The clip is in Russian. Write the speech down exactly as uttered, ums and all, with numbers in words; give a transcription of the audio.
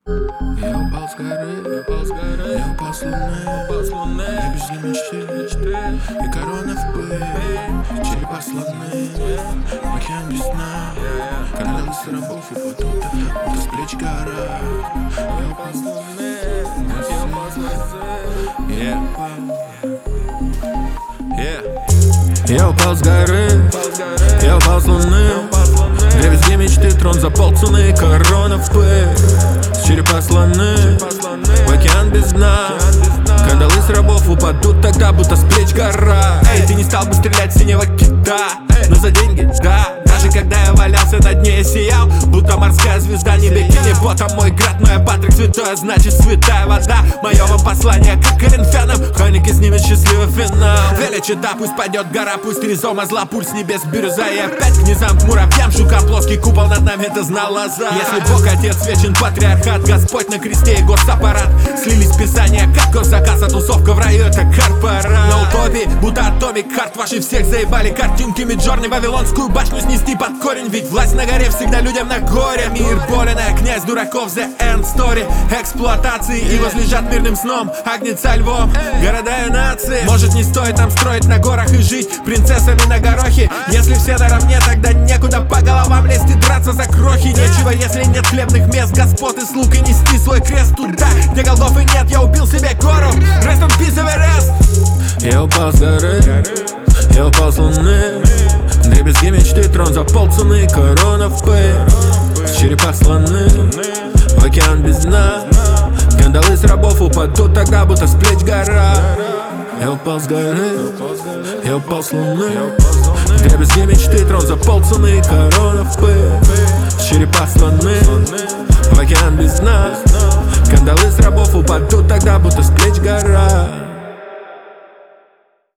Я упал с горы, я упал с горы, я упал с луны, упал с луны. Я без мечты, мечты, и корона в пыль, черепа слоны, океан без дна, каналы с рабов и потока, будто с плеч гора. Я упал с луны, я упал с луны, я Я упал с горы, я упал с луны, где везде мечты, трон за полцены, корона в пыль, черепа слоны, в океан без дна. Кандалы с рабов упадут тогда, будто с плеч гора. Эй, ты не стал бы стрелять в синего кита, но за деньги, да. Даже когда я валялся на дне, я сиял, будто морская звезда. Не бикини, ботом мой град, но я Патрик святой, значит святая вода. Мое вам послание, как коринфянам, хроники снимет счастливый финал. Величи, да, пусть падет гора, пусть ризома зла, пульс небес бирюза. И опять к низам, к муравьям, жука, плоский купол над нами, это знал лоза. Если Бог Отец вечен, патриархат, Господь на кресте и госаппарат слились писания, как госзаказ, а тусовка в раю, это корпорат. На утопии, будто атомик, хард ваши всех заебали картинки Миджорни, Вавилонскую башню снести под корень. Ведь власть на горе всегда людям на горе. Мир болен, а князь дураков, the end story. Эксплуатации и возлежат мирным сном, агнеца львом, города и нации. Может, не стоит нам строить на горах и жить принцессами на горохе. Если все наравне, тогда некуда по головам лезть и драться за крохи. Нечего, если нет хлебных мест, господ и слуг, и нести свой крест туда, где голдов и нет. Я убил себе гору, rest in peace, Эверест. Я упал с горы, я упал с луны, дребезги мечты, трон за полцены, корона в пыль, черепа слоны, в океан без дна. Кандалы с рабов упадут тогда, будто с плеч гора. Я упал с горы, я упал с луны, дребезги мечты, трон за полцены, корона в пыль, черепа слоны, в океан без дна. Кандалы с рабов упадут тогда, будто с плеч гора.